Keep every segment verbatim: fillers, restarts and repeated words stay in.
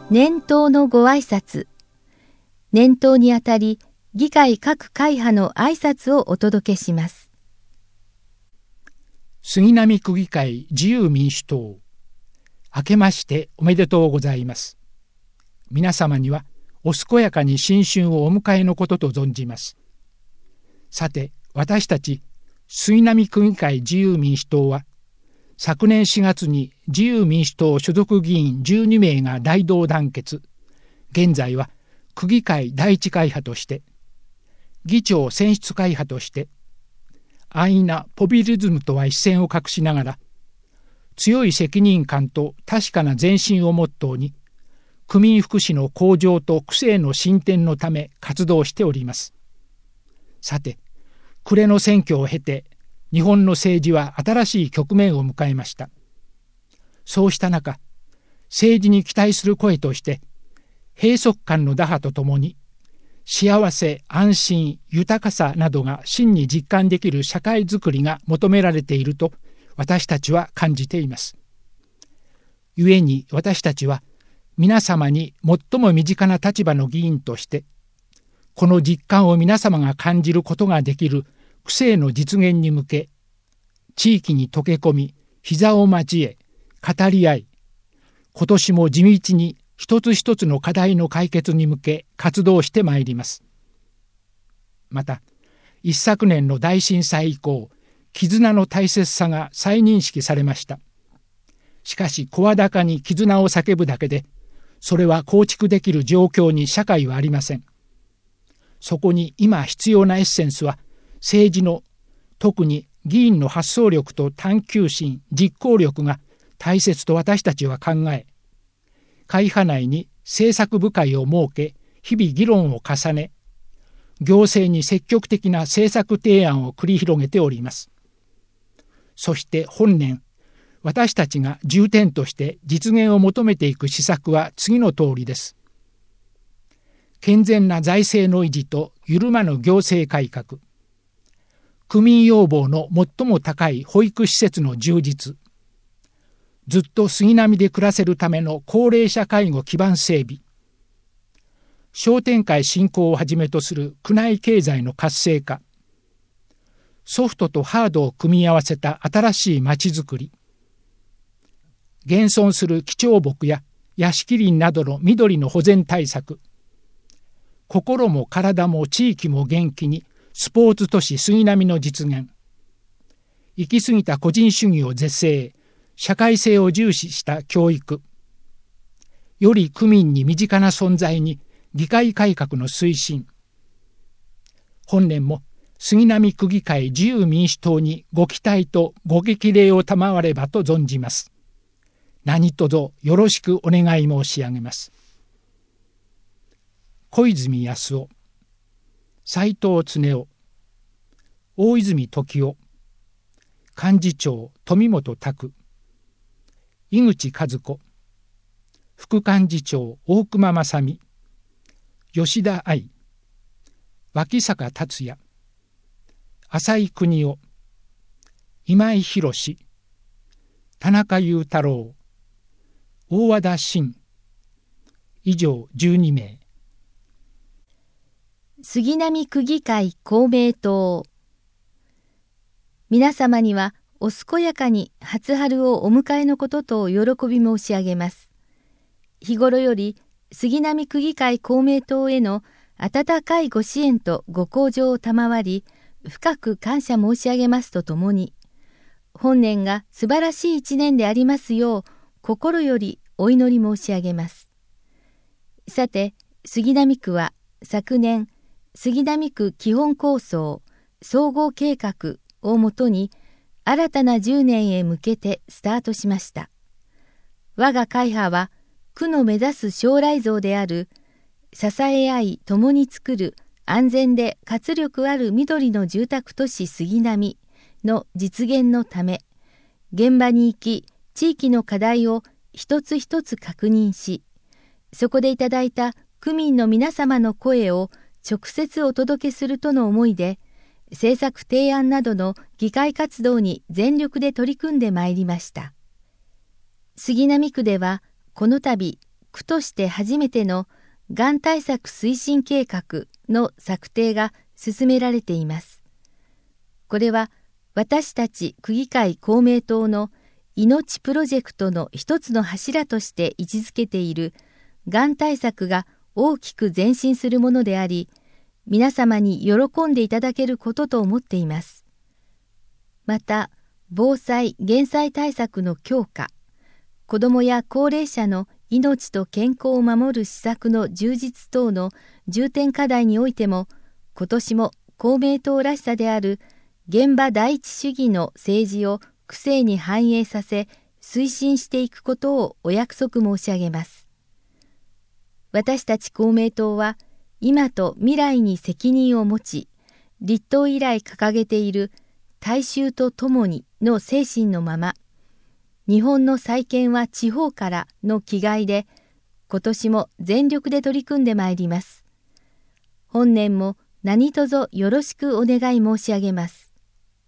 年頭のご挨拶。年頭にあたり、議会各会派の挨拶をお届けします。 杉並区議会自由民主党。明けましておめでとうございます。皆様にはお健やかに新春をお迎えのことと存じます。さて、私たち杉並区議会自由民主党は、昨年しがつに自由民主党所属議員じゅうにめいが大同団結、現在は区議会第一会派として、議長選出会派として、安易なポピュリズムとは一線を画しながら、強い責任感と確かな前進をモットーに、区民福祉の向上と区政の進展のため活動しております。さて、暮れの選挙を経て、日本の政治は新しい局面を迎えました。そうした中、政治に期待する声として、閉塞感の打破とともに、幸せ、安心、豊かさなどが真に実感できる社会づくりが求められていると私たちは感じています。故に私たちは皆様に最も身近な立場の議員として、この実感を皆様が感じることができる区政の実現に向け、地域に溶け込み、膝を交え、語り合い、今年も地道に一つ一つの課題の解決に向け活動してまいります。また、一昨年の大震災以降、絆の大切さが再認識されました。しかし、声高に絆を叫ぶだけで、それは構築できる状況に社会はありません。そこに今必要なエッセンスは、政治の、特に議員の発想力と探求心、実行力が大切と私たちは考え、会派内に政策部会を設け、日々議論を重ね、行政に積極的な政策提案を繰り広げております。そして本年、私たちが重点として実現を求めていく施策は次の通りです。健全な財政の維持と緩まぬ行政改革。区民要望の最も高い保育施設の充実。ずっと杉並で暮らせるための高齢者介護基盤整備。商店会振興をはじめとする区内経済の活性化。ソフトとハードを組み合わせた新しいまちづくり。現存する基調木や屋敷林などの緑の保全対策。心も体も地域も元気にスポーツ都市杉並の実現。行き過ぎた個人主義を是正、社会性を重視した教育。より区民に身近な存在に議会改革の推進。本年も杉並区議会自由民主党にご期待とご激励を賜ればと存じます。何卒よろしくお願い申し上げます。小泉康夫、斉藤恒夫、大泉時夫、幹事長富本拓、井口和子、副幹事長大隈正美、吉田愛、脇坂達也、浅井邦夫、今井博、田中裕太郎、大和田伸、以上じゅうにめい。 杉並区議会公明党。皆様にはお健やかに初春をお迎えのことと喜び申し上げます。日頃より杉並区議会公明党への温かいご支援とご厚情を賜り、深く感謝申し上げますとともに、本年が素晴らしい一年でありますよう心よりお祈り申し上げます。さて、杉並区は昨年、杉並区基本構想総合計画をもとに新たなじゅうねんへ向けてスタートしました。我が会派は区の目指す将来像である支え合い共に作る安全で活力ある緑の住宅都市杉並の実現のため、現場に行き地域の課題を一つ一つ確認し、そこでいただいた区民の皆様の声を直接お届けするとの思いで、政策提案などの議会活動に全力で取り組んでまいりました。杉並区ではこの度区として初めてのがん対策推進計画の策定が進められています。これは私たち区議会公明党の命プロジェクトの一つの柱として位置づけているがん対策が大きく前進するものであり、皆様に喜んでいただけることと思っています。また、防災・減災対策の強化、子どもや高齢者の命と健康を守る施策の充実等の重点課題においても、今年も公明党らしさである現場第一主義の政治を区政に反映させ、推進していくことをお約束申し上げます。私たち公明党は、今と未来に責任を持ち、立党以来掲げている大衆と共にの精神のまま、日本の再建は地方からの気概で、今年も全力で取り組んでまいります。本年も何卒よろしくお願い申し上げます。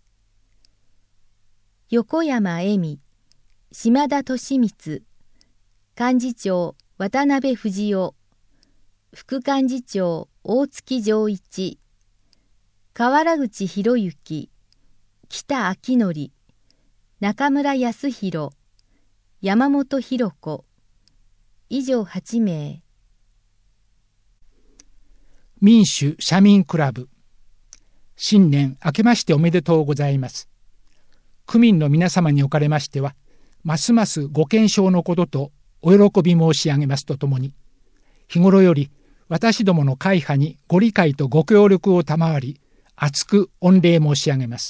横山恵美、島田利光、幹事長渡辺藤夫、副幹事長大月丈一、河原口博之、北明則、中村康弘、山本博子、以上はちめい。 民主・社民クラブ、新年明けましておめでとうございます。区民の皆様におかれましては、ますますご健勝のこととお喜び申し上げますとともに、日頃より私どもの会派にご理解とご協力を賜り、厚く御礼申し上げます。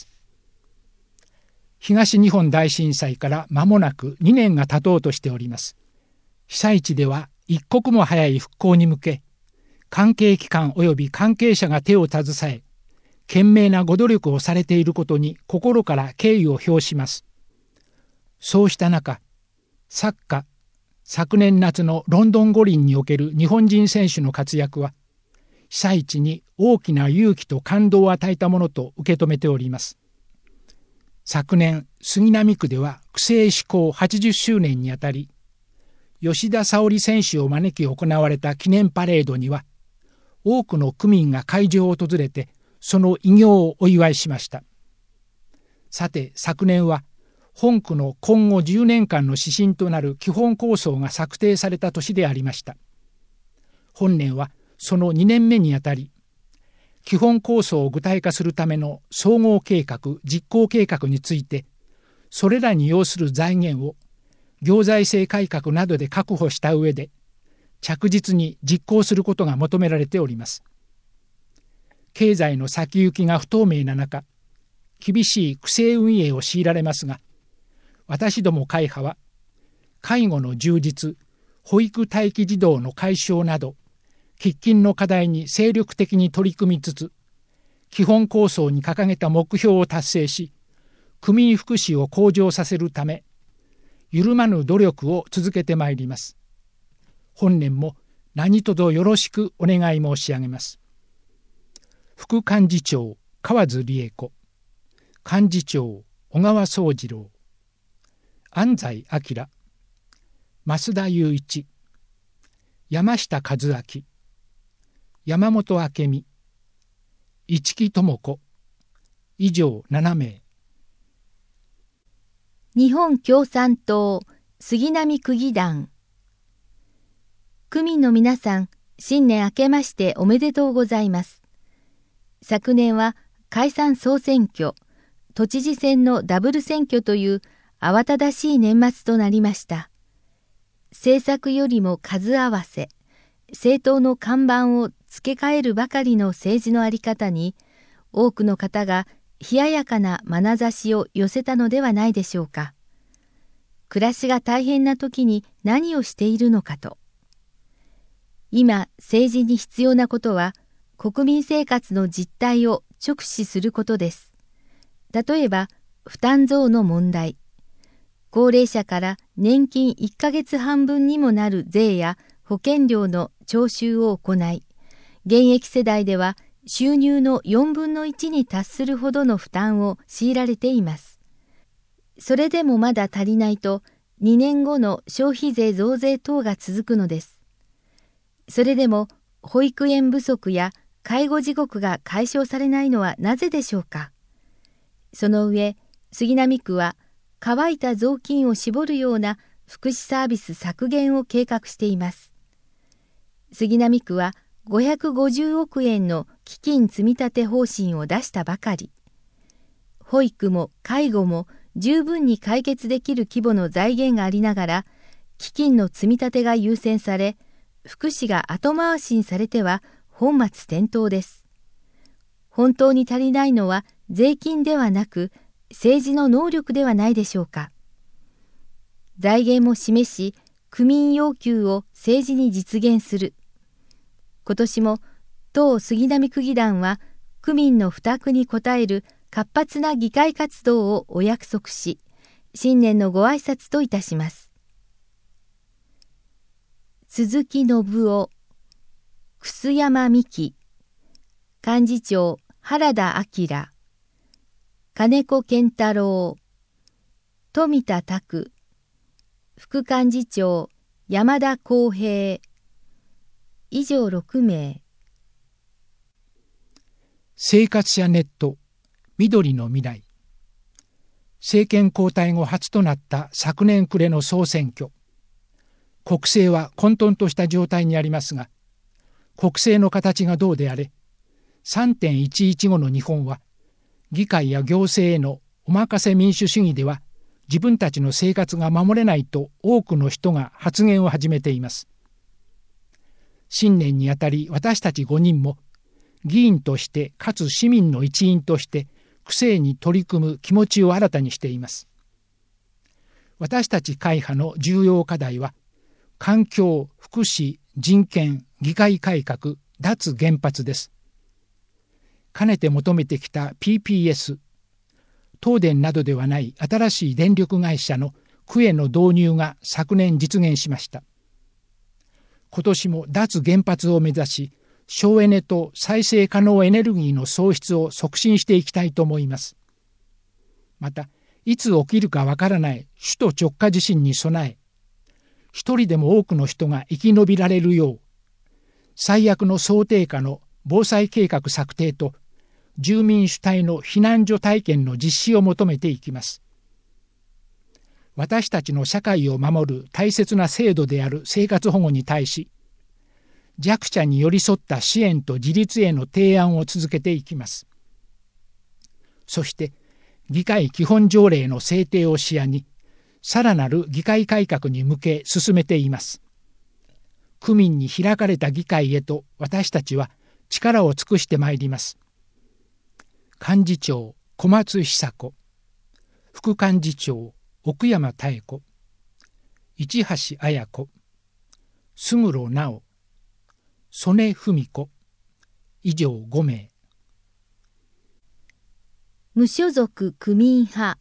東日本大震災から間もなくにねんが経とうとしております。被災地では一刻も早い復興に向け、関係機関及び関係者が手を携え、懸命なご努力をされていることに心から敬意を表します。そうした中、サッカー、昨年夏のロンドン五輪における日本人選手の活躍は、被災地に大きな勇気と感動を与えたものと受け止めております。昨年、杉並区では区政施行はちじゅっしゅうねんにあたり、吉田沙保里選手を招き行われた記念パレードには、多くの区民が会場を訪れて、その偉業をお祝いしました。さて、昨年は、本区の今後じゅうねんかんの指針となる基本構想が策定された年でありました。本年はそのにねんめにあたり、基本構想を具体化するための総合計画・実行計画について、それらに要する財源を行財政改革などで確保した上で、着実に実行することが求められております。経済の先行きが不透明な中、厳しい区政運営を強いられますが、私ども会派は、介護の充実、保育待機児童の解消など、喫緊の課題に精力的に取り組みつつ、基本構想に掲げた目標を達成し、区民福祉を向上させるため、緩まぬ努力を続けてまいります。本年も何卒よろしくお願い申し上げます。副幹事長河津理恵子、幹事長小川宗次郎、安西明、増田雄一、山下和明、山本明美、市木智子、以上ななめい。 日本共産党杉並区議団。区民の皆さん、新年明けましておめでとうございます。昨年は解散総選挙、都知事選のダブル選挙という慌ただしい年末となりました。政策よりも数合わせ、政党の看板を付け替えるばかりの政治のあり方に、多くの方が冷ややかな眼差しを寄せたのではないでしょうか。暮らしが大変な時に何をしているのかと。今、政治に必要なことは、国民生活の実態を直視することです。例えば、負担増の問題。高齢者から年金いっかげつはんぶんにもなる税や保険料の徴収を行い、現役世代では収入のよんぶんのいちに達するほどの負担を強いられています。それでもまだ足りないと、 にねんごの消費税増税等が続くのです。それでも保育園不足や介護地獄が解消されないのはなぜでしょうか。その上、杉並区は乾いた雑巾を絞るような福祉サービス削減を計画しています。杉並区はごひゃくごじゅうおくえんの基金積立方針を出したばかり。保育も介護も十分に解決できる規模の財源がありながら、基金の積み立てが優先され、福祉が後回しにされては本末転倒です。本当に足りないのは税金ではなく、政治の能力ではないでしょうか。財源も示し、区民要求を政治に実現する。今年も当杉並区議団は区民の負託に応える活発な議会活動をお約束し、新年のご挨拶といたします。鈴木信夫、楠山美希、幹事長原田明、金子健太郎、富田拓、副幹事長山田康平、以上ろくめい。 生活者ネット緑の未来。政権交代後初となった昨年暮れの総選挙。国政は混沌とした状態にありますが、国政の形がどうであれ、さんてんいちいち 後の日本は、議会や行政へのお任せ民主主義では、自分たちの生活が守れないと多くの人が発言を始めています。新年にあたり私たちごにんも、議員としてかつ市民の一員として区政に取り組む気持ちを新たにしています。私たち会派の重要課題は、環境、福祉、人権、議会改革、脱原発です。かねて求めてきた ピーピーエス、東電などではない新しい電力会社の区への導入が昨年実現しました。今年も脱原発を目指し、省エネと再生可能エネルギーの創出を促進していきたいと思います。また、いつ起きるかわからない首都直下地震に備え、一人でも多くの人が生き延びられるよう、最悪の想定下の防災計画策定と住民主体の避難所体験の実施を求めていきます。私たちの社会を守る大切な制度である生活保護に対し、弱者に寄り添った支援と自立への提案を続けていきます。そして、議会基本条例の制定を視野に、さらなる議会改革に向け進めています。区民に開かれた議会へと私たちは力を尽くしてまいります。幹事長小松久子、副幹事長奥山妙子、市橋綾子、勝呂直、曽根文子、以上ごめい。 無所属区民派。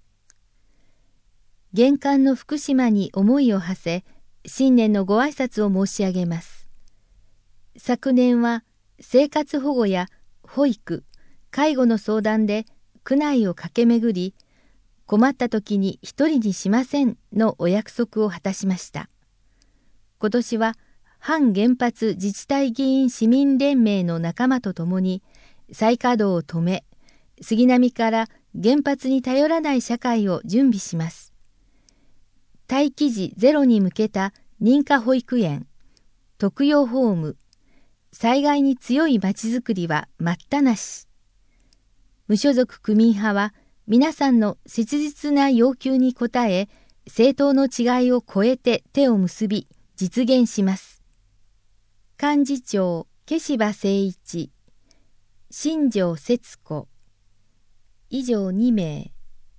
玄関の福島に思いを馳せ、新年のご挨拶を申し上げます。昨年は生活保護や保育、介護の相談で区内を駆け巡り、困った時に一人にしませんのお約束を果たしました。今年は反原発自治体議員市民連盟の仲間とともに再稼働を止め、杉並から原発に頼らない社会を準備します。待機児ゼロに向けた認可保育園、特養ホーム、災害に強いまちづくりは待ったなし。無所属区民派は皆さんの切実な要求に応え、政党の違いを超えて手を結び実現します。幹事長毛柴誠一、新庄節子、以上にめい。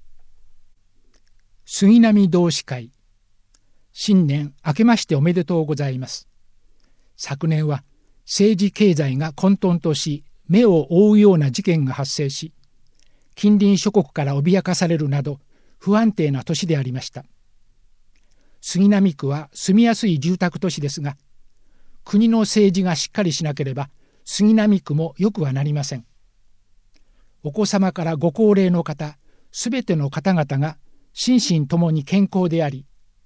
杉並同志会。新年明けましておめでとうございます。昨年は政治経済が混沌とし、目を覆うような事件が発生し、近隣諸国から脅かされるなど不安定な年でありました。杉並区は住みやすい住宅都市ですが、国の政治がしっかりしなければ杉並区も良くはなりません。お子様からご高齢の方、すべての方々が心身ともに健康であり、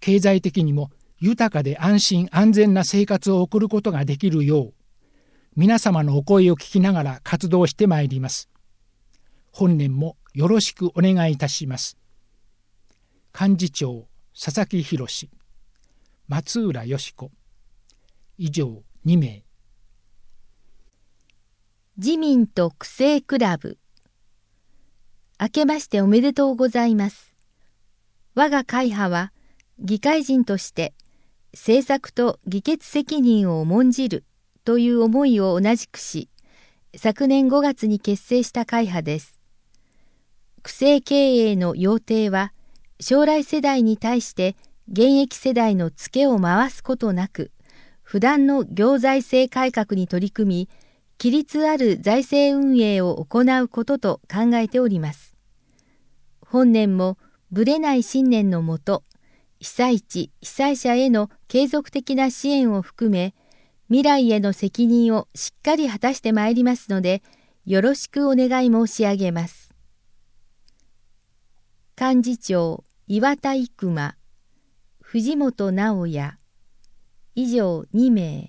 経済的にも豊かで安心安全な生活を送ることができるよう、皆様のお声を聞きながら活動してまいります。本年もよろしくお願いいたします。幹事長佐々木博、松浦よし子、以上にめい。 自民と区政クラブ。明けましておめでとうございます。我が会派は議会人として政策と議決責任を重んじるという思いを同じくし、昨年ごがつに結成した会派です。区政経営の要諦は、将来世代に対して現役世代のツケを回すことなく、不断の行財政改革に取り組み、規律ある財政運営を行うことと考えております。本年もぶれない信念のもと、被災地・被災者への継続的な支援を含め、未来への責任をしっかり果たしてまいりますので、よろしくお願い申し上げます。幹事長岩田生馬、藤本直也、以上にめい。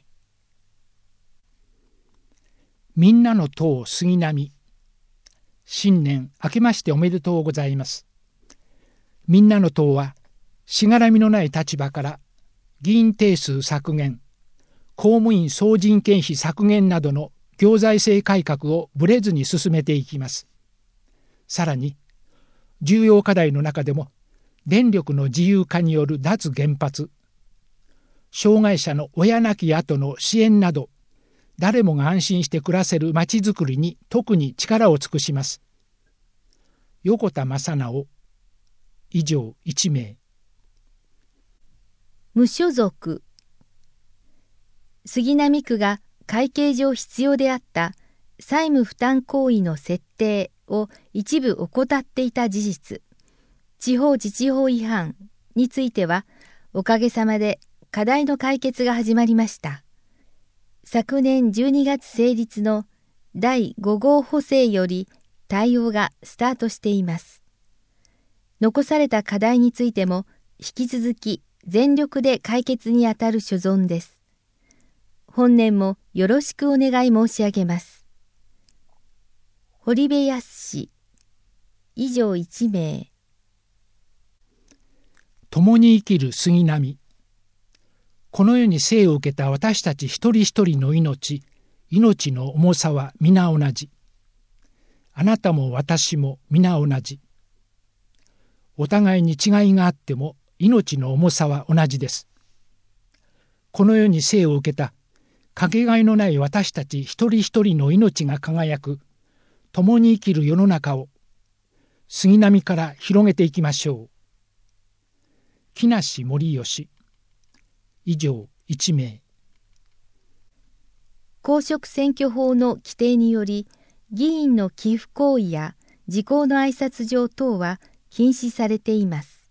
みんなの党杉並。新年明けましておめでとうございます。みんなの党はしがらみのない立場から議員定数削減、公務員総人件費削減などの行財政改革をぶれずに進めていきます。さらに重要課題の中でも電力の自由化による脱原発、障害者の親亡き後の支援など、誰もが安心して暮らせるまちづくりに特に力を尽くします。横田正直、以上いちめい。 無所属。杉並区が会計上必要であった債務負担行為の設定を一部怠っていた事実、地方自治法違反については、おかげさまで課題の解決が始まりました。昨年じゅうにがつ成立のだいごごう補正より対応がスタートしています。残された課題についても引き続き全力で解決にあたる所存です。本年もよろしくお願い申し上げます。堀部康、以上いちめい。 共に生きる杉並。この世に生を受けた私たち一人一人の命、命の重さは皆同じ。あなたも私も皆同じ。お互いに違いがあっても命の重さは同じです。この世に生を受けたかけがえのない私たち一人一人の命が輝く共に生きる世の中を杉並から広げていきましょう。木梨盛義、以上いちめい。 公職選挙法の規定により、議員の寄付行為や時効の挨拶状等は禁止されています。